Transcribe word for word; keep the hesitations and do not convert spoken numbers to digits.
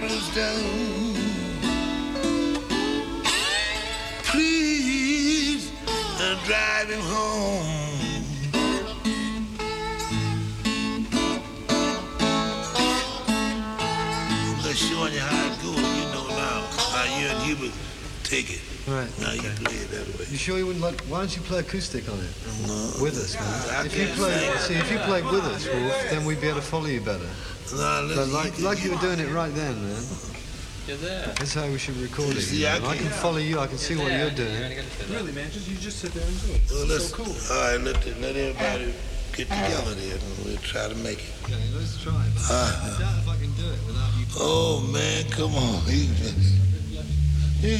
cobblestone. Please uh, drive him home. I'm just showing you how it goes. You know now how you and Hubert take it. Right. Now okay. you play it that way. You sure you wouldn't like? Why don't you play acoustic on it? No. With us, man. I If you can't play, sing. see, if you played with us, Wolf, then we'd be able to follow you better. No, But like, like you were doing it right then, man. You're there. That's how we should record it. See, you know? I I can can't- follow you. I can see what you're doing. Really, man, just you just sit there and do it. Well, It's let's, so cool. all right, let, the, let everybody get together there and we'll try to make it. Okay, let's try. But Ah. I doubt if I can do it without you. Oh, man, come on. He,